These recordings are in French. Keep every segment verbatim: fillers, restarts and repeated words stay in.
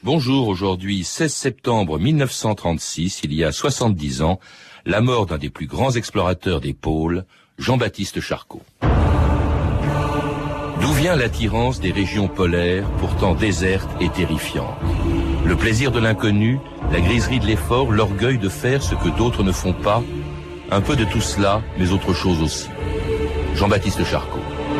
Bonjour, aujourd'hui seize septembre mille neuf cent trente-six, il y a soixante-dix ans, la mort d'un des plus grands explorateurs des pôles, Jean-Baptiste Charcot. D'où vient l'attirance des régions polaires, pourtant désertes et terrifiantes? Le plaisir de l'inconnu, la griserie de l'effort, l'orgueil de faire ce que d'autres ne font pas? Un peu de tout cela, mais autre chose aussi. Jean-Baptiste Charcot.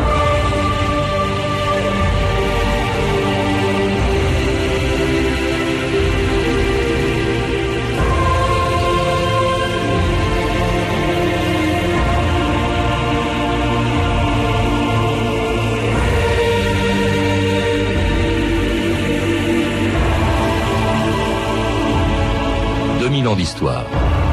deux mille ans d'histoire.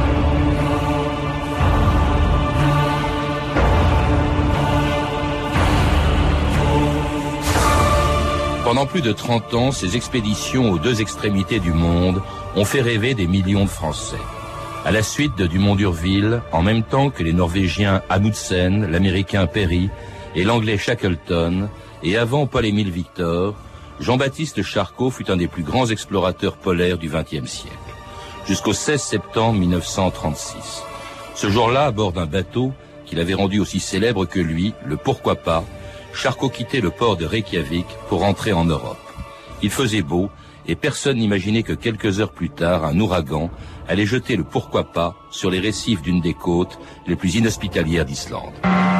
Pendant plus de trente ans, ces expéditions aux deux extrémités du monde ont fait rêver des millions de Français. À la suite de Dumont d'Urville, en même temps que les Norvégiens Amundsen, l'Américain Peary et l'Anglais Shackleton, et avant Paul-Émile Victor, Jean-Baptiste Charcot fut un des plus grands explorateurs polaires du vingtième siècle. Jusqu'au seize septembre mille neuf cent trente-six. Ce jour-là, à bord d'un bateau qu'il avait rendu aussi célèbre que lui, le Pourquoi pas, Charcot quittait le port de Reykjavik pour rentrer en Europe. Il faisait beau et personne n'imaginait que quelques heures plus tard, un ouragan allait jeter le Pourquoi pas sur les récifs d'une des côtes les plus inhospitalières d'Islande.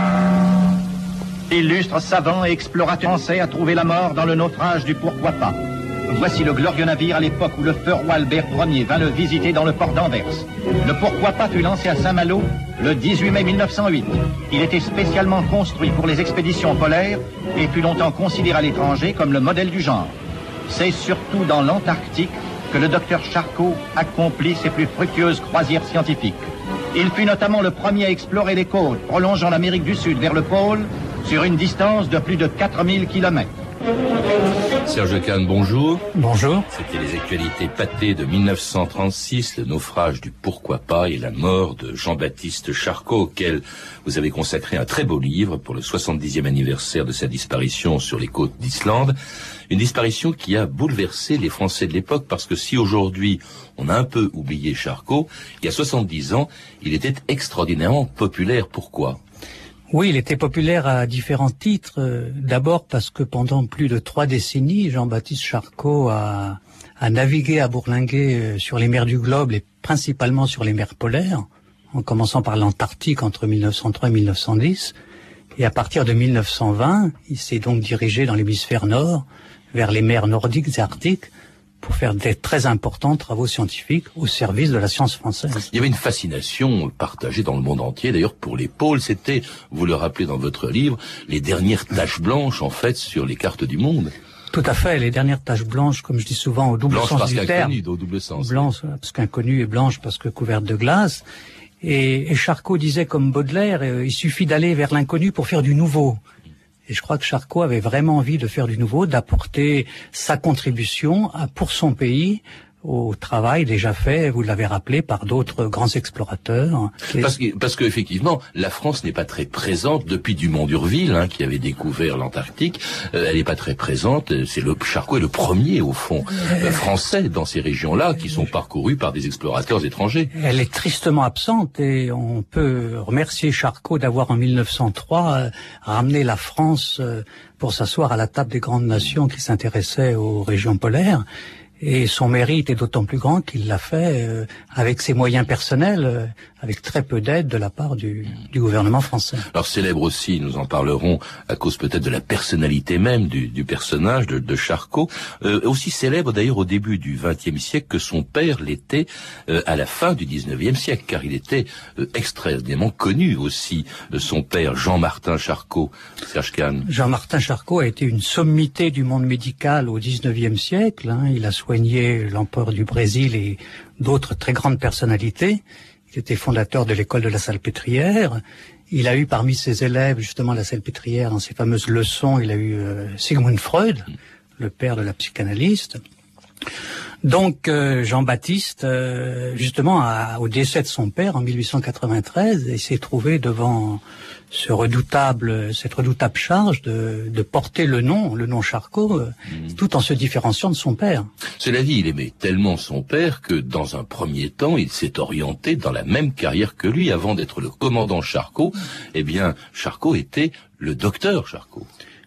Illustre savant et explorateur français a trouvé la mort dans le naufrage du Pourquoi pas. Voici le glorieux navire à l'époque où le feu roi Albert Ier vint le visiter dans le port d'Anvers. Le Pourquoi pas fut lancé à Saint-Malo le dix-huit mai mille neuf cent huit. Il était spécialement construit pour les expéditions polaires et fut longtemps considéré à l'étranger comme le modèle du genre. C'est surtout dans l'Antarctique que le docteur Charcot accomplit ses plus fructueuses croisières scientifiques. Il fut notamment le premier à explorer les côtes prolongeant l'Amérique du Sud vers le pôle sur une distance de plus de quatre mille kilomètres. Serge Kahn, bonjour. Bonjour. C'était les actualités pâtées de mille neuf cent trente-six, le naufrage du Pourquoi pas et la mort de Jean-Baptiste Charcot, auquel vous avez consacré un très beau livre pour le soixante-dixième anniversaire de sa disparition sur les côtes d'Islande. Une disparition qui a bouleversé les Français de l'époque, parce que si aujourd'hui on a un peu oublié Charcot, il y a soixante-dix ans, il était extraordinairement populaire. Pourquoi ? Oui, il était populaire à différents titres. D'abord parce que pendant plus de trois décennies, Jean-Baptiste Charcot a, a navigué, a bourlingué sur les mers du globe et principalement sur les mers polaires, en commençant par l'Antarctique entre mille neuf cent trois et mille neuf cent dix. Et à partir de mille neuf cent vingt, il s'est donc dirigé dans l'hémisphère nord, vers les mers nordiques et arctiques, pour faire des très importants travaux scientifiques au service de la science française. Il y avait une fascination partagée dans le monde entier, d'ailleurs pour les pôles, c'était, vous le rappelez dans votre livre, les dernières taches blanches en fait sur les cartes du monde. Tout à fait, les dernières taches blanches, comme je dis souvent, au double blanche sens parce du terme. Blanche au double sens. Blanche parce qu'inconnue et blanche parce que couverte de glace. Et, et Charcot disait comme Baudelaire, euh, il suffit d'aller vers l'inconnu pour faire du nouveau. Et je crois que Charcot avait vraiment envie de faire du nouveau, d'apporter sa contribution à, pour son pays au travail déjà fait, vous l'avez rappelé, par d'autres grands explorateurs. Parce que, parce que effectivement, la France n'est pas très présente depuis Dumont d'Urville, hein, qui avait découvert l'Antarctique. Euh, elle n'est pas très présente. C'est le Charcot est le premier, au fond, euh, français dans ces régions-là, qui sont parcourues par des explorateurs étrangers. Elle est tristement absente et on peut remercier Charcot d'avoir en mille neuf cent trois euh, ramené la France euh, pour s'asseoir à la table des grandes nations qui s'intéressaient aux régions polaires. Et son mérite est d'autant plus grand qu'il l'a fait euh, avec ses moyens personnels, euh, avec très peu d'aide de la part du, du gouvernement français. Alors célèbre aussi, nous en parlerons à cause peut-être de la personnalité même du, du personnage de, de Charcot, euh, aussi célèbre d'ailleurs au début du vingtième siècle que son père l'était euh, à la fin du dix-neuvième siècle, car il était euh, extrêmement connu aussi, euh, son père Jean-Martin Charcot. Serge Kahn. Jean-Martin Charcot a été une sommité du monde médical au dix-neuvième siècle, hein. Il a soigné l'empereur du Brésil et d'autres très grandes personnalités. Il était fondateur de l'école de la Salpêtrière. Il a eu parmi ses élèves justement la Salpêtrière dans ses fameuses leçons. Il a eu euh, Sigmund Freud, le père de la psychanalyste. Donc euh, Jean-Baptiste, euh, justement, a, au décès de son père en mille huit cent quatre-vingt-treize, il s'est trouvé devant ce redoutable, cette redoutable charge de, de porter le nom, le nom Charcot, euh, mmh. tout en se différenciant de son père. Cela dit, il aimait tellement son père que, dans un premier temps, il s'est orienté dans la même carrière que lui. Avant d'être le commandant Charcot, eh bien, Charcot était le docteur Charcot.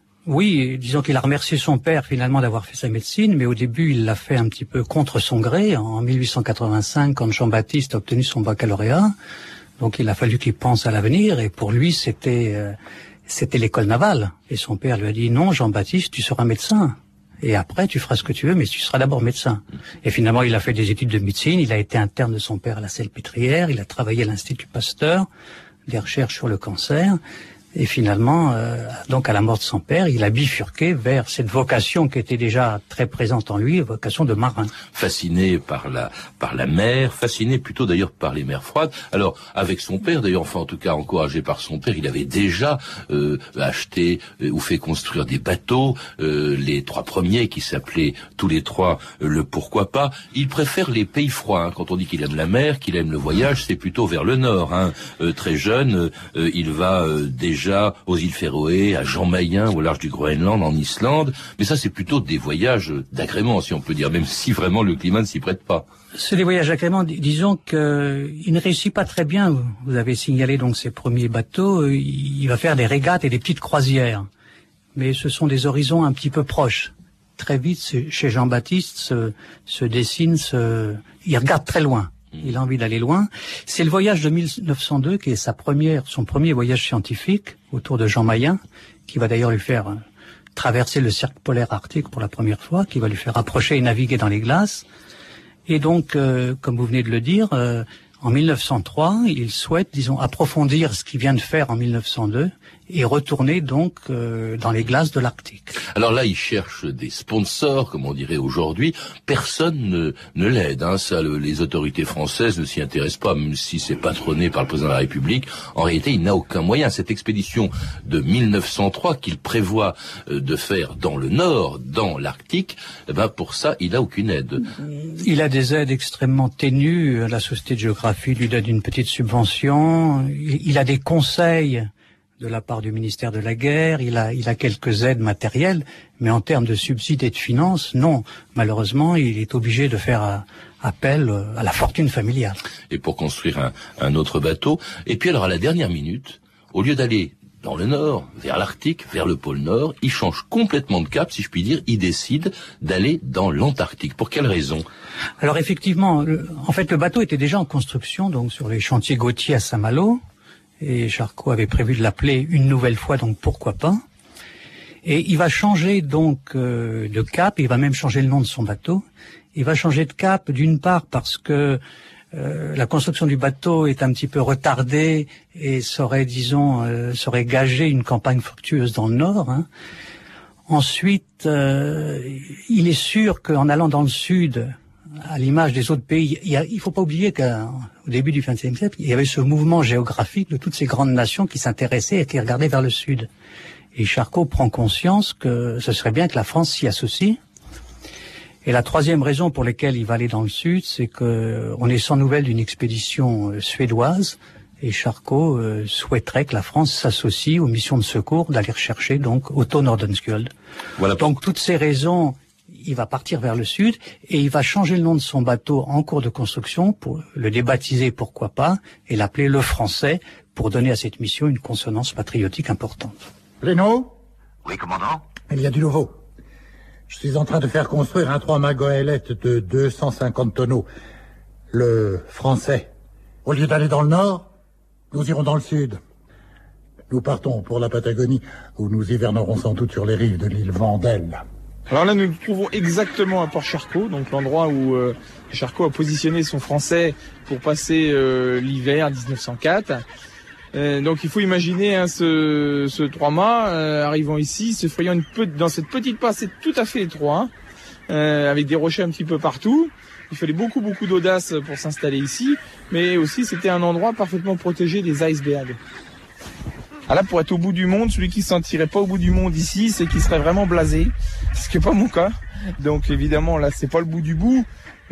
Oui, disons qu'il a remercié son père finalement d'avoir fait sa médecine, mais au début il l'a fait un petit peu contre son gré. En mille huit cent quatre-vingt-cinq, quand Jean-Baptiste a obtenu son baccalauréat, donc il a fallu qu'il pense à l'avenir, et pour lui c'était euh, c'était l'école navale. Et son père lui a dit non, Jean-Baptiste, tu seras médecin. Et après, tu feras ce que tu veux, mais tu seras d'abord médecin. Et finalement, il a fait des études de médecine, il a été interne de son père à la Salpêtrière, il a travaillé à l'Institut Pasteur, des recherches sur le cancer. Et finalement, euh, donc à la mort de son père, il a bifurqué vers cette vocation qui était déjà très présente en lui, vocation de marin. Fasciné par la par la mer, fasciné plutôt d'ailleurs par les mers froides. Alors avec son père, d'ailleurs, enfin en tout cas encouragé par son père, il avait déjà euh, acheté euh, ou fait construire des bateaux, euh, les trois premiers qui s'appelaient tous les trois euh, le pourquoi pas. Il préfère les pays froids. Hein. Quand on dit qu'il aime la mer, qu'il aime le voyage, c'est plutôt vers le nord. Hein. Euh, très jeune, euh, il va euh, déjà déjà aux îles Féroé, à Jan Mayen, au large du Groenland, en Islande. Mais ça, c'est plutôt des voyages d'agrément, si on peut dire, même si vraiment le climat ne s'y prête pas. C'est des voyages d'agrément. Disons qu'il ne réussit pas très bien. Vous avez signalé donc ses premiers bateaux. Il va faire des régates et des petites croisières. Mais ce sont des horizons un petit peu proches. Très vite, chez Jean-Baptiste, se, se dessine, se... il regarde très loin. Il a envie d'aller loin. C'est le voyage de mille neuf cent deux qui est sa première, son premier voyage scientifique autour de Jan Mayen, qui va d'ailleurs lui faire euh, traverser le cercle polaire arctique pour la première fois, qui va lui faire approcher et naviguer dans les glaces. Et donc, euh, comme vous venez de le dire, euh, en mille neuf cent trois, il souhaite, disons, approfondir ce qu'il vient de faire en mille neuf cent deux et retourner donc euh, dans les glaces de l'Arctique. Alors là, il cherche des sponsors, comme on dirait aujourd'hui. Personne ne, ne l'aide. Hein. Ça, le, les autorités françaises ne s'y intéressent pas, même si c'est patronné par le président de la République. En réalité, il n'a aucun moyen. Cette expédition de mille neuf cent trois qu'il prévoit euh, de faire dans le Nord, dans l'Arctique, eh ben pour ça, il n'a aucune aide. Il a des aides extrêmement ténues. La Société de géographie lui donne une petite subvention. Il a des conseils de la part du ministère de la Guerre, il a, il a quelques aides matérielles, mais en termes de subsides et de finances, non. Malheureusement, il est obligé de faire euh, appel euh, à la fortune familiale. Et pour construire un, un autre bateau. Et puis alors, à la dernière minute, au lieu d'aller dans le Nord, vers l'Arctique, vers le pôle Nord, il change complètement de cap, si je puis dire, il décide d'aller dans l'Antarctique. Pour quelle raison? Alors effectivement, le, en fait, le bateau était déjà en construction, donc sur les chantiers Gautier à Saint-Malo. Et Charcot avait prévu de l'appeler une nouvelle fois, donc pourquoi pas. Et il va changer donc euh, de cap, il va même changer le nom de son bateau. Il va changer de cap d'une part parce que euh, la construction du bateau est un petit peu retardée et saurait, disons, euh, saurait gager une campagne fructueuse dans le Nord. Hein. Ensuite, euh, il est sûr qu'en allant dans le Sud, à l'image des autres pays, il ne faut pas oublier qu'au début du vingtième siècle, il y avait ce mouvement géographique de toutes ces grandes nations qui s'intéressaient et qui regardaient vers le Sud. Et Charcot prend conscience que ce serait bien que la France s'y associe. Et la troisième raison pour laquelle il va aller dans le Sud, c'est que on est sans nouvelles d'une expédition suédoise et Charcot euh, souhaiterait que la France s'associe aux missions de secours d'aller rechercher donc Otto Nordenskjöld. Voilà. Donc toutes ces raisons, il va partir vers le sud et il va changer le nom de son bateau en cours de construction pour le débaptiser, pourquoi pas, et l'appeler le Français pour donner à cette mission une consonance patriotique importante. Plénaud ? Oui, commandant ? Il y a du nouveau. Je suis en train de faire construire un trois-mâts goélette de deux cent cinquante tonneaux. Le Français. Au lieu d'aller dans le nord, nous irons dans le sud. Nous partons pour la Patagonie, où nous hivernerons sans doute sur les rives de l'île Vendel. Alors là, nous nous trouvons exactement à Port Charcot, donc l'endroit où euh, Charcot a positionné son Français pour passer euh, l'hiver dix-neuf cent quatre. Euh, donc il faut imaginer hein, ce, ce trois-mâts euh, arrivant ici, se frayant une pe- dans cette petite passée tout à fait étroite, euh, avec des rochers un petit peu partout. Il fallait beaucoup beaucoup d'audace pour s'installer ici, mais aussi c'était un endroit parfaitement protégé des icebergs. Ah là, pour être au bout du monde, celui qui ne se sentirait pas au bout du monde ici, c'est qu'il serait vraiment blasé, ce qui n'est pas mon cas. Donc évidemment là c'est pas le bout du bout,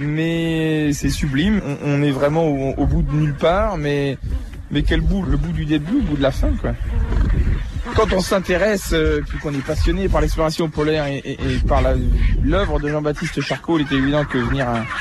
mais c'est sublime. On, on est vraiment au, au bout de nulle part, mais mais quel bout? Le bout du début, le bout de la fin, quoi. Quand on s'intéresse, euh, puis qu'on est passionné par l'exploration polaire et, et, et par la, l'œuvre de Jean-Baptiste Charcot, il était évident que venir à,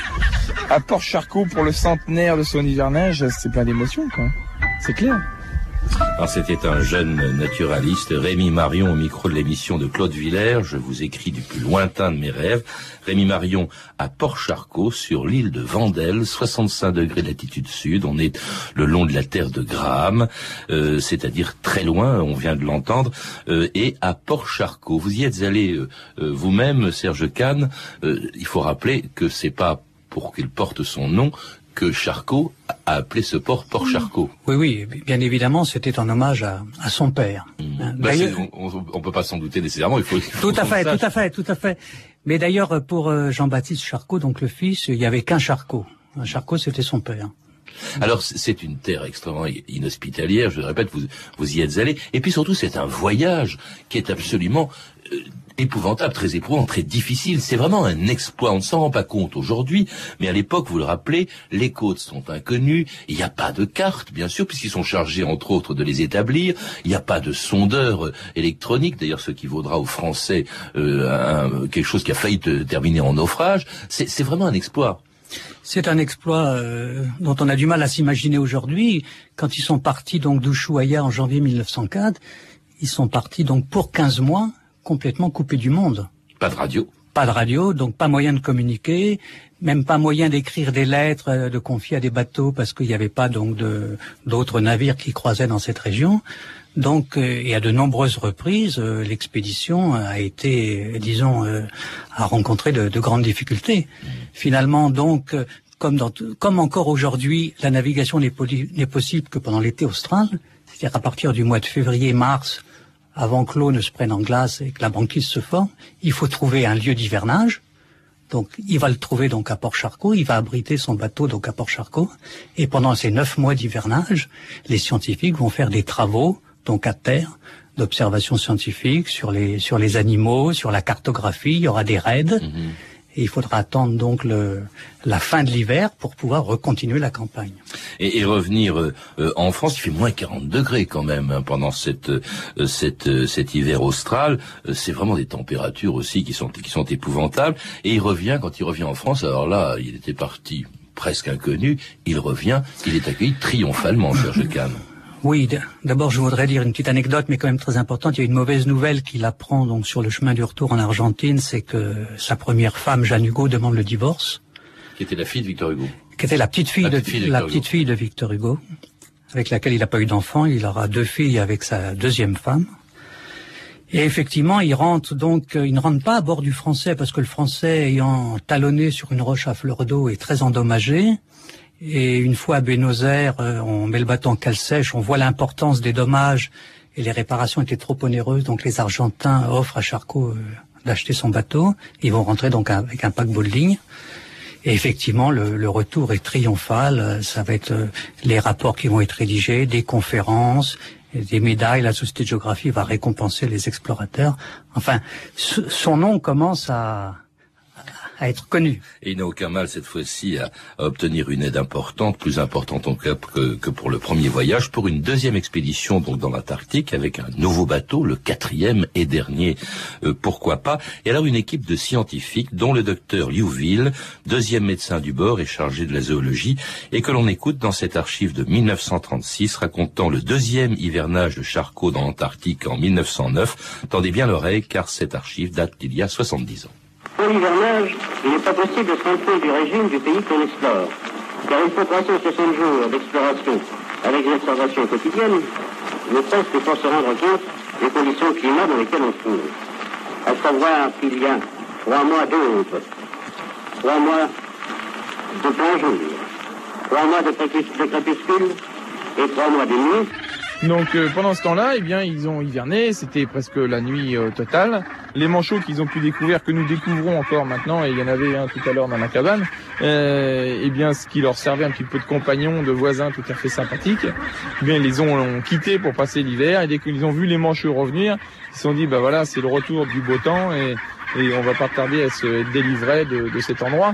à Port-Charcot pour le centenaire de son hivernage, c'est plein d'émotions, quoi. C'est clair. Alors c'était un jeune naturaliste, Rémi Marion, au micro de l'émission de Claude Villers. Je vous écris du plus lointain de mes rêves. Rémi Marion à Port-Charcot, sur l'île de Vendel, soixante-cinq degrés de latitude sud. On est le long de la terre de Graham, euh, c'est-à-dire très loin, on vient de l'entendre, euh, et à Port-Charcot. Vous y êtes allé euh, euh, vous-même, Serge Kahn. Euh, il faut rappeler que c'est pas pour qu'il porte son nom que Charcot a appelé ce port Port-Charcot. Oui, oui, bien évidemment, c'était en hommage à, à son père. Mmh. Bah on, on peut pas s'en douter nécessairement. Il faut. Il faut tout à fait, tout à fait, tout à fait. Mais d'ailleurs, pour Jean-Baptiste Charcot, donc le fils, il y avait qu'un Charcot. Un Charcot, c'était son père. Alors c'est une terre extrêmement inhospitalière, je le répète, vous, vous y êtes allé. Et puis surtout, c'est un voyage qui est absolument euh, épouvantable, très éprouvant, très difficile. C'est vraiment un exploit. On ne s'en rend pas compte aujourd'hui, mais à l'époque, vous le rappelez, les côtes sont inconnues. Il n'y a pas de carte, bien sûr, puisqu'ils sont chargés, entre autres, de les établir. Il n'y a pas de sondeur euh, électronique, d'ailleurs, ce qui vaudra aux Français euh, un, quelque chose qui a failli te, terminer en naufrage. C'est, c'est vraiment un exploit. C'est un exploit euh, dont on a du mal à s'imaginer aujourd'hui. Quand ils sont partis donc d'Ushuaïa en janvier mille neuf cent quatre, ils sont partis donc pour quinze mois complètement coupés du monde. Pas de radio. Pas de radio, donc pas moyen de communiquer, même pas moyen d'écrire des lettres, de confier à des bateaux parce qu'il n'y avait pas donc de d'autres navires qui croisaient dans cette région. Donc, euh, et à de nombreuses reprises, euh, l'expédition a été, disons, euh, a rencontré de, de grandes difficultés. Finalement, donc, euh, comme, dans, comme encore aujourd'hui, la navigation n'est, poli- n'est possible que pendant l'été austral, c'est-à-dire à partir du mois de février-mars, avant que l'eau ne se prenne en glace et que la banquise se forme, il faut trouver un lieu d'hivernage. Donc, il va le trouver donc à Port-Charcot, il va abriter son bateau donc à Port-Charcot, et pendant ces neuf mois d'hivernage, les scientifiques vont faire des travaux donc à terre, d'observation scientifique sur les sur les animaux, sur la cartographie. Il y aura des raids, mmh. Et il faudra attendre donc le la fin de l'hiver pour pouvoir recontinuer la campagne. Et, et revenir euh, en France, il fait moins quarante degrés quand même hein, pendant cette euh, cette euh, cet hiver austral. Euh, c'est vraiment des températures aussi qui sont qui sont épouvantables. Et il revient quand il revient en France. Alors là, il était parti presque inconnu. Il revient, il est accueilli triomphalement, Serge Kahn. Oui, d'abord je voudrais dire une petite anecdote, mais quand même très importante. Il y a une mauvaise nouvelle qu'il apprend donc sur le chemin du retour en Argentine, c'est que sa première femme, Jeanne Hugo, demande le divorce. Qui était la fille de Victor Hugo. Qui était la petite fille, la de, petite fille de, la petite fille de Victor Hugo, avec laquelle il n'a pas eu d'enfant. Il aura deux filles avec sa deuxième femme. Et effectivement, il rentre donc, il ne rentre pas à bord du Français parce que le Français, ayant talonné sur une roche à fleur d'eau, est très endommagé. Et une fois à Buenos Aires, on met le bateau en cale sèche, on voit l'importance des dommages et les réparations étaient trop onéreuses, donc les Argentins offrent à Charcot d'acheter son bateau. Ils vont rentrer donc avec un paquebot de ligne. Et effectivement, le, le retour est triomphal. Ça va être les rapports qui vont être rédigés, des conférences, des médailles. La Société de géographie va récompenser les explorateurs. Enfin, son nom commence à... à être connu. Et il n'a aucun mal cette fois-ci à, à obtenir une aide importante, plus importante en cas que, que pour le premier voyage, pour une deuxième expédition donc dans l'Antarctique avec un nouveau bateau, le quatrième et dernier, euh, pourquoi pas. Et alors une équipe de scientifiques dont le docteur Liouville, deuxième médecin du bord et chargé de la zoologie, et que l'on écoute dans cette archive de mille neuf cent trente-six racontant le deuxième hivernage de Charcot dans l'Antarctique en mille neuf cent neuf. Tendez bien l'oreille car cette archive date d'il y a soixante-dix ans. Pour l'hivernage, il n'est pas possible de se rendre compte du régime du pays qu'on explore, car il faut passer soixante jours d'exploration avec des observations quotidiennes, ne presque pour se rendre compte des conditions de climat dans lesquelles on se trouve. À savoir qu'il y a trois mois d'aube, trois mois de plein jour, trois mois de crépuscule et trois mois de nuit. Donc euh, pendant ce temps-là, eh bien, ils ont hiverné, c'était presque la nuit euh, totale. Les manchots qu'ils ont pu découvrir, que nous découvrons encore maintenant, et il y en avait un tout à l'heure dans la cabane, euh, eh bien, ce qui leur servait un petit peu de compagnons, de voisins tout à fait sympathiques, eh bien, ils les ont, ont quittés pour passer l'hiver, et dès qu'ils ont vu les manchots revenir, ils se sont dit, bah voilà, c'est le retour du beau temps, et, et on va pas tarder à se délivrer de, de cet endroit.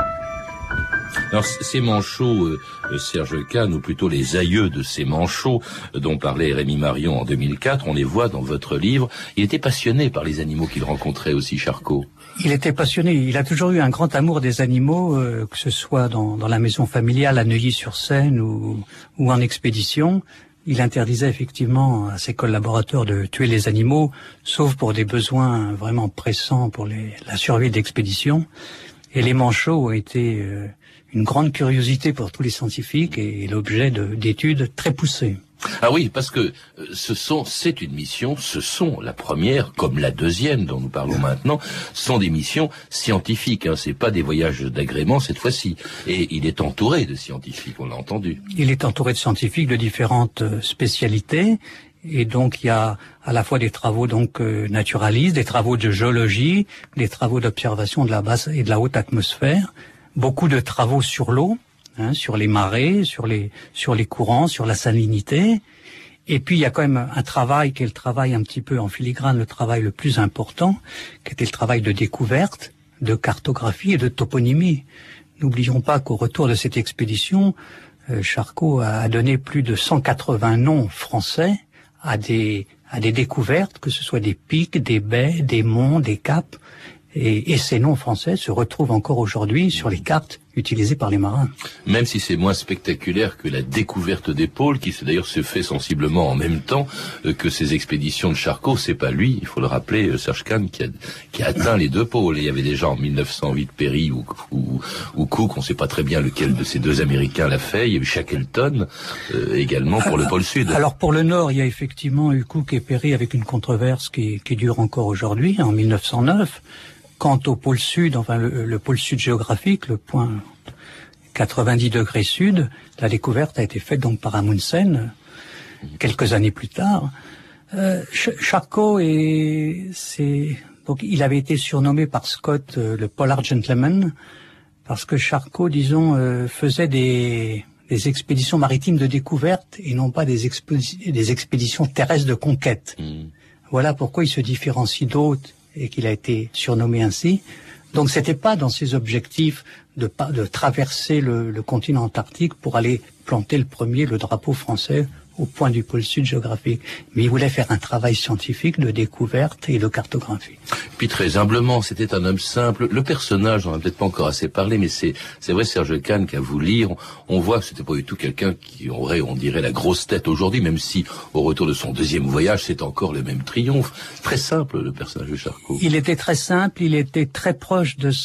Alors, ces manchots, euh, Serge Kahn, ou plutôt les aïeux de ces manchots euh, dont parlait Rémi Marion en deux mille quatre, on les voit dans votre livre. Il était passionné par les animaux qu'il rencontrait aussi, Charcot. Il était passionné. Il a toujours eu un grand amour des animaux, euh, que ce soit dans, dans la maison familiale à Neuilly-sur-Seine ou, ou en expédition. Il interdisait effectivement à ses collaborateurs de tuer les animaux, sauf pour des besoins vraiment pressants pour les, la survie d'expédition. Et les manchots ont été euh, une grande curiosité pour tous les scientifiques et l'objet de, d'études très poussées. Ah oui, parce que ce sont, c'est une mission, ce sont la première, comme la deuxième dont nous parlons maintenant, sont des missions scientifiques, hein, c'est pas des voyages d'agrément cette fois-ci. Et il est entouré de scientifiques, on l'a entendu. Il est entouré de scientifiques de différentes spécialités. Et donc il y a à la fois des travaux donc euh, naturalistes, des travaux de géologie, des travaux d'observation de la basse et de la haute atmosphère, beaucoup de travaux sur l'eau, hein, sur les marées, sur les sur les courants, sur la salinité. Et puis il y a quand même un travail qui est le travail un petit peu en filigrane, le travail le plus important, qui était le travail de découverte, de cartographie et de toponymie. N'oublions pas qu'au retour de cette expédition, euh, Charcot a donné plus de cent quatre-vingts noms français à des à des découvertes, que ce soit des pics, des baies, des monts, des caps, et, et ces noms français se retrouvent encore aujourd'hui sur les cartes utilisées par les marins. Même si c'est moins spectaculaire que la découverte des pôles, qui d'ailleurs se fait sensiblement en même temps euh, que ces expéditions de Charcot, c'est pas lui, il faut le rappeler, euh, Serge Kahn, qui a, qui a atteint les deux pôles. Et il y avait déjà en mille neuf cent huit Perry ou, ou, ou Cook, on sait pas très bien lequel de ces deux Américains l'a fait. Il y a eu Shackleton euh, également pour le pôle Sud. Alors pour le Nord, il y a effectivement eu Cook et Perry avec une controverse qui, qui dure encore aujourd'hui, en mille neuf cent neuf. Quant au pôle Sud, enfin le, le pôle Sud géographique, le point quatre-vingt-dix degrés sud, la découverte a été faite donc par Amundsen quelques années plus tard. Euh, Charcot et c'est donc il avait été surnommé par Scott euh, le Polar Gentleman parce que Charcot, disons, euh, faisait des des expéditions maritimes de découverte et non pas des, expé- des expéditions terrestres de conquête. Mmh. Voilà pourquoi il se différencie d'autres et qu'il a été surnommé ainsi. Donc c'était pas dans ses objectifs de, de traverser le, le continent antarctique pour aller planter le premier le drapeau français au point du pôle sud géographique. Mais il voulait faire un travail scientifique de découverte et de cartographie. Puis très humblement, c'était un homme simple. Le personnage, on n'en a peut-être pas encore assez parlé, mais c'est c'est vrai, Serge Kahn, qu'à vous lire, on, on voit que c'était pas du tout quelqu'un qui aurait, on dirait, la grosse tête aujourd'hui, même si au retour de son deuxième voyage, c'est encore le même triomphe. Très simple, le personnage de Charcot. Il était très simple, il était très proche de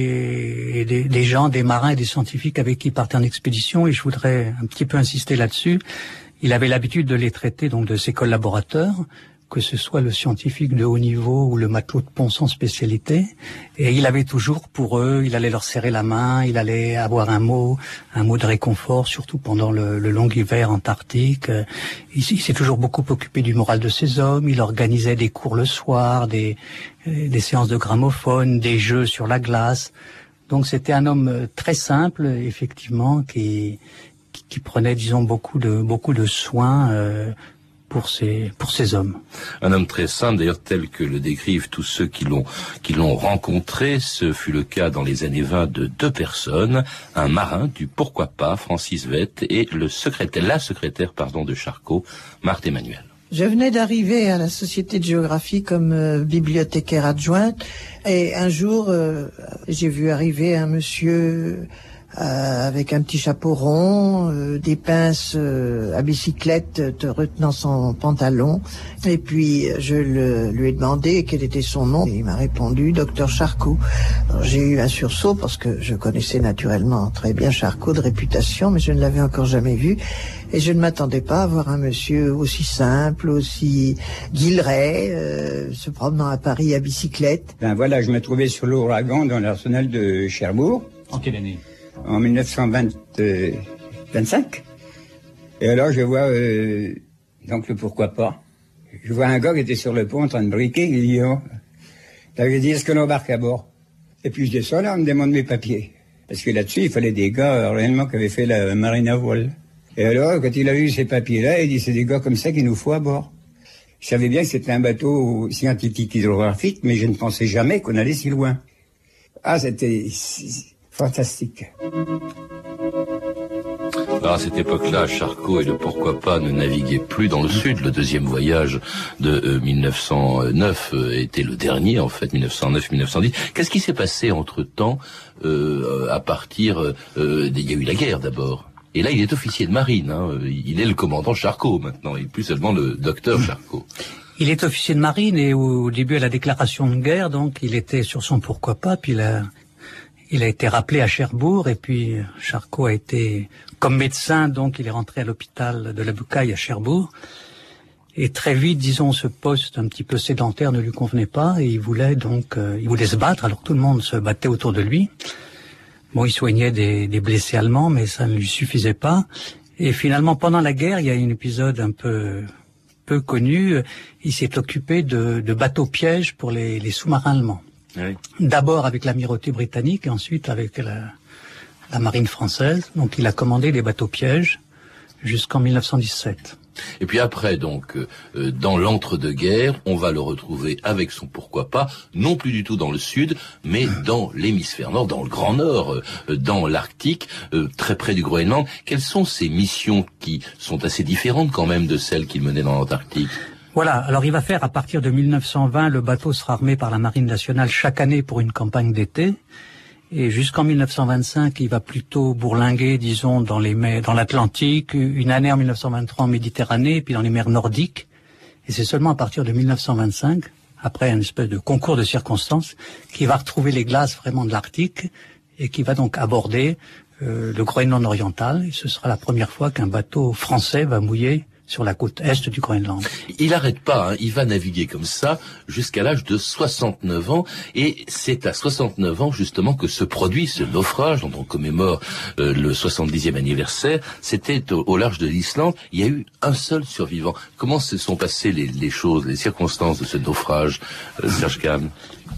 ces des, des gens, des marins et des scientifiques avec qui il partait en expédition, et je voudrais un petit peu insister là-dessus. Il avait l'habitude de les traiter, donc, de ses collaborateurs, que ce soit le scientifique de haut niveau ou le matelot de pont sans spécialité. Et il avait toujours pour eux, il allait leur serrer la main, il allait avoir un mot, un mot de réconfort, surtout pendant le, le long hiver antarctique. Il, il s'est toujours beaucoup occupé du moral de ses hommes. Il organisait des cours le soir, des, des séances de gramophone, des jeux sur la glace. Donc c'était un homme très simple, effectivement, qui... qui prenait, disons, beaucoup de beaucoup de soins euh, pour ces pour ces hommes. Un homme très simple, d'ailleurs, tel que le décrivent tous ceux qui l'ont qui l'ont rencontré. Ce fut le cas dans les années vingt de deux personnes, un marin du Pourquoi pas, Francis Vette, et le secrétaire, la secrétaire, pardon, de Charcot, Marthe Emmanuel. Je venais d'arriver à la Société de géographie comme euh, bibliothécaire adjointe, et un jour, euh, j'ai vu arriver un monsieur Euh, avec un petit chapeau rond, euh, des pinces euh, à bicyclette euh, te retenant son pantalon. Et puis je le, lui ai demandé quel était son nom. Et il m'a répondu docteur Charcot. Alors, j'ai eu un sursaut parce que je connaissais naturellement très bien Charcot de réputation, mais je ne l'avais encore jamais vu. Et je ne m'attendais pas à voir un monsieur aussi simple, aussi guilleret, euh, se promenant à Paris à bicyclette. Ben voilà, je me trouvais sur l'Ouragan dans l'arsenal de Cherbourg. En quelle année ? En mille neuf cent vingt-cinq. Et alors je vois, euh, donc le pourquoi pas, je vois un gars qui était sur le pont en train de briquer, il dit, oh, t'avais dit, est-ce que l'on embarque à bord? Et puis je descends là, on me demande mes papiers. Parce que là-dessus, il fallait des gars euh, réellement qui avaient fait la marine à voile. Et alors, quand il a vu ces papiers-là, il dit, c'est des gars comme ça qu'il nous faut à bord. Je savais bien que c'était un bateau scientifique hydrographique, mais je ne pensais jamais qu'on allait si loin. Ah, c'était fantastique. Alors à cette époque-là, Charcot et le Pourquoi pas ne naviguaient plus dans le sud. Le deuxième voyage de euh, mille neuf cent neuf euh, était le dernier, en fait, mille neuf cent neuf mille neuf cent dix. Qu'est-ce qui s'est passé entre-temps euh, à partir... Euh, il y a eu la guerre d'abord. Et là, il est officier de marine. Hein. Il est le commandant Charcot maintenant, et plus seulement le docteur Charcot. Il est officier de marine et au début de la déclaration de guerre, donc il était sur son Pourquoi pas, puis il a, il a été rappelé à Cherbourg, et puis Charcot a été, comme médecin, donc il est rentré à l'hôpital de la Bucaille à Cherbourg. Et très vite, disons, ce poste un petit peu sédentaire ne lui convenait pas, et il voulait donc, euh, il voulait se battre, alors tout le monde se battait autour de lui. Bon, il soignait des, des blessés allemands, mais ça ne lui suffisait pas. Et finalement, pendant la guerre, il y a un épisode un peu peu connu. Il s'est occupé de, de bateaux pièges pour les, les sous-marins allemands. Oui. D'abord avec l'amirauté britannique et ensuite avec la, la marine française. Donc, il a commandé des bateaux pièges jusqu'en mille neuf cent dix-sept. Et puis après, donc, euh, dans l'entre-deux-guerres, on va le retrouver avec son Pourquoi pas, non plus du tout dans le sud, mais dans l'hémisphère nord, dans le Grand Nord, euh, dans l'Arctique, euh, très près du Groenland. Quelles sont ces missions qui sont assez différentes quand même de celles qu'il menait dans l'Antarctique ? Voilà, alors il va faire à partir de mille neuf cent vingt, le bateau sera armé par la Marine nationale chaque année pour une campagne d'été. Et jusqu'en mille neuf cent vingt-cinq, il va plutôt bourlinguer, disons, dans les mers, dans l'Atlantique, une année en mille neuf cent vingt-trois en Méditerranée, puis dans les mers nordiques. Et c'est seulement à partir de mille neuf cent vingt-cinq, après un espèce de concours de circonstances, qu'il va retrouver les glaces vraiment de l'Arctique et qui va donc aborder euh, le Groenland oriental. Et ce sera la première fois qu'un bateau français va mouiller sur la côte est du Groenland. Il n'arrête pas, hein. Il va naviguer comme ça jusqu'à l'âge de soixante-neuf ans, et c'est à soixante-neuf ans justement que se produit ce naufrage dont on commémore euh, le soixante-dixième anniversaire. C'était au, au large de l'Islande. Il y a eu un seul survivant. Comment se sont passées les, les choses, les circonstances de ce naufrage, euh, Serge Kahn?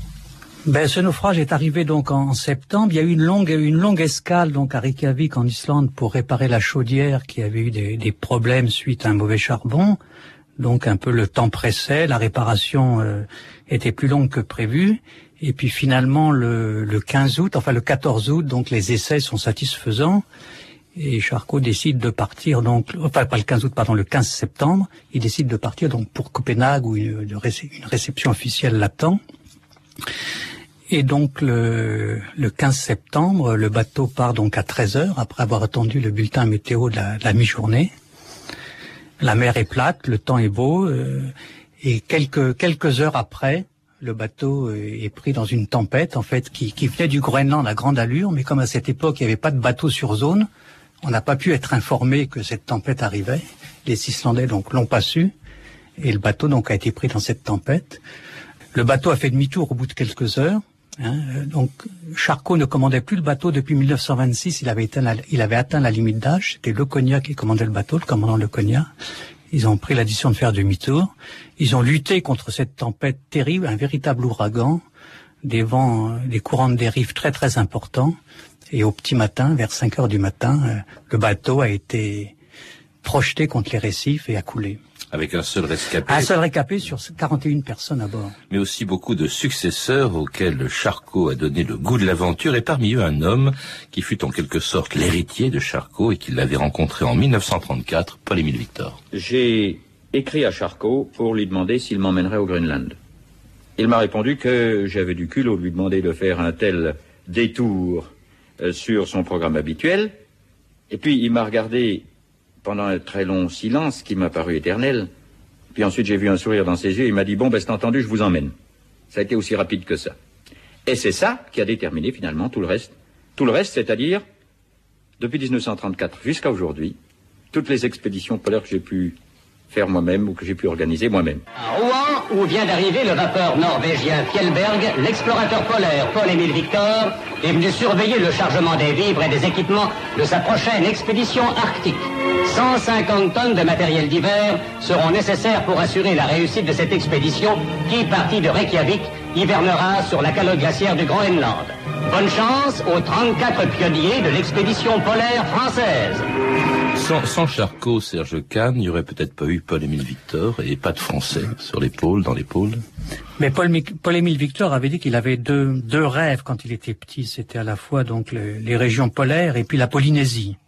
Ben, ce naufrage est arrivé donc en septembre. Il y a eu une longue, une longue escale donc à Reykjavik en Islande pour réparer la chaudière qui avait eu des, des problèmes suite à un mauvais charbon. Donc un peu le temps pressait, la réparation euh, était plus longue que prévu. Et puis finalement le, le quinze août, enfin le quatorze août, donc les essais sont satisfaisants. Et Charcot décide de partir donc, enfin pas le quinze août, pardon, le quinze septembre. Il décide de partir donc pour Copenhague où une, une réception officielle l'attend. Et donc le, le quinze septembre, le bateau part donc à treize heures après avoir attendu le bulletin météo de la, de la mi-journée. La mer est plate, le temps est beau, euh, et quelques quelques heures après, le bateau est pris dans une tempête en fait qui, qui venait du Groenland à grande allure, mais comme à cette époque il n'y avait pas de bateau sur zone, on n'a pas pu être informé que cette tempête arrivait. Les Islandais donc l'ont pas su, et le bateau donc a été pris dans cette tempête. Le bateau a fait demi-tour au bout de quelques heures. Hein, donc Charcot ne commandait plus le bateau depuis mille neuf cent vingt-six. Il avait atteint la, il avait atteint la limite d'âge. C'était Leconnia qui commandait le bateau, le commandant Leconnia. Ils ont pris la décision de faire demi-tour. Ils ont lutté contre cette tempête terrible, un véritable ouragan, des vents, des courants de dérive très très importants. Et au petit matin, vers cinq heures du matin, euh, le bateau a été projeté contre les récifs et a coulé. Avec un seul rescapé. Un seul rescapé sur quarante et une personnes à bord. Mais aussi beaucoup de successeurs auxquels Charcot a donné le goût de l'aventure, et parmi eux un homme qui fut en quelque sorte l'héritier de Charcot et qui l'avait rencontré en mille neuf cent trente-quatre, Paul-Émile Victor. J'ai écrit à Charcot pour lui demander s'il m'emmènerait au Groenland. Il m'a répondu que j'avais du culot de lui demander de faire un tel détour euh, sur son programme habituel. Et puis il m'a regardé pendant un très long silence qui m'a paru éternel. Puis ensuite, j'ai vu un sourire dans ses yeux. Il m'a dit, bon, ben, c'est entendu, je vous emmène. Ça a été aussi rapide que ça. Et c'est ça qui a déterminé, finalement, tout le reste. Tout le reste, c'est-à-dire, depuis dix-neuf cent trente-quatre jusqu'à aujourd'hui, toutes les expéditions polaires que j'ai pu faire moi-même ou que j'ai pu organiser moi-même. À Rouen, où vient d'arriver le vapeur norvégien Fjellberg, l'explorateur polaire Paul-Émile Victor est venu surveiller le chargement des vivres et des équipements de sa prochaine expédition arctique. cent cinquante tonnes de matériel divers seront nécessaires pour assurer la réussite de cette expédition qui, partie de Reykjavik, hivernera sur la calotte glaciaire du Groenland. Bonne chance aux trente-quatre pionniers de l'expédition polaire française. Sans, sans Charcot, Serge Kahn, il n'y aurait peut-être pas eu Paul-Émile Victor et pas de Français sur les pôles, dans les pôles. Mais Paul, Paul-Émile Victor avait dit qu'il avait deux, deux rêves quand il était petit. C'était à la fois donc le, les régions polaires et puis la Polynésie.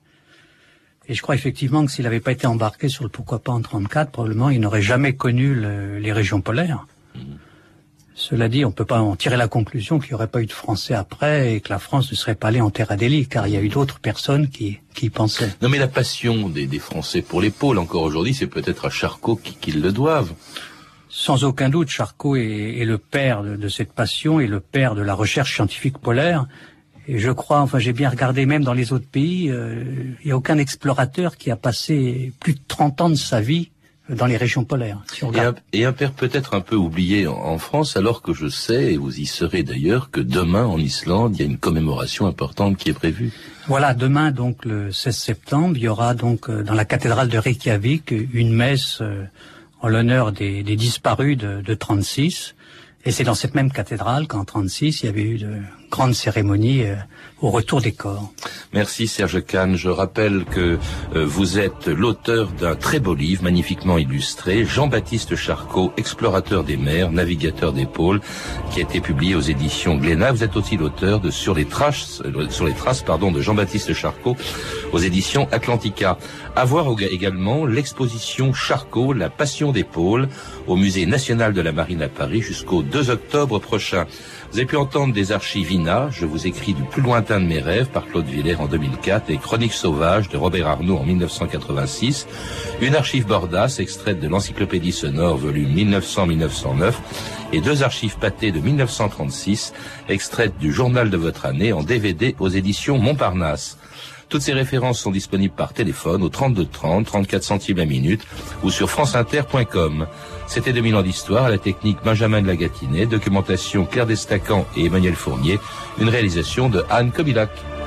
Et je crois effectivement que s'il n'avait pas été embarqué sur le pourquoi pas en trente-quatre, probablement il n'aurait jamais connu le, les régions polaires. Mmh. Cela dit, on peut pas en tirer la conclusion qu'il n'y aurait pas eu de Français après et que la France ne serait pas allée en terre adélie, car il y a eu d'autres personnes qui, qui y pensaient. Non mais la passion des, des Français pour les pôles, encore aujourd'hui, c'est peut-être à Charcot qu'ils le doivent. Sans aucun doute, Charcot est, est le père de, de cette passion et le père de la recherche scientifique polaire. Et je crois, enfin j'ai bien regardé même dans les autres pays, euh, il n'y a aucun explorateur qui a passé plus de trente ans de sa vie dans les régions polaires. Si on et, un, et un père peut-être un peu oublié en, en France, alors que je sais, et vous y serez d'ailleurs, que demain en Islande, il y a une commémoration importante qui est prévue. Voilà, demain donc le seize septembre, il y aura donc dans la cathédrale de Reykjavik une messe euh, en l'honneur des, des disparus de, de trente-six. Et c'est dans cette même cathédrale qu'en trente-six, il y avait eu de grandes cérémonies euh, au retour des corps. Merci Serge Kahn. Je rappelle que euh, vous êtes l'auteur d'un très beau livre, magnifiquement illustré, Jean-Baptiste Charcot, explorateur des mers, navigateur des pôles, qui a été publié aux éditions Glénat. Vous êtes aussi l'auteur de Sur les traces, euh, sur les traces, pardon, de Jean-Baptiste Charcot, aux éditions Atlantica. À voir également l'exposition Charcot, la passion des pôles, au Musée national de la Marine à Paris jusqu'au deux octobre prochain. Vous avez pu entendre des archives I N A, Je vous écris du plus lointain de mes rêves par Claude Villers en deux mille quatre et Chroniques sauvages de Robert Arnaud en mille neuf cent quatre-vingt-six, une archive Bordas extraite de l'Encyclopédie sonore volume mille neuf cents à mille neuf cent neuf et deux archives Pathé de mille neuf cent trente-six extraites du journal de votre année en D V D aux éditions Montparnasse. Toutes ces références sont disponibles par téléphone au trente-deux trente, trente-quatre centimes la minute ou sur franceinter point com. C'était deux mille ans d'histoire, à la technique Benjamin de la Gâtinais, documentation Claire Destacan et Emmanuel Fournier, une réalisation de Anne Kobilac.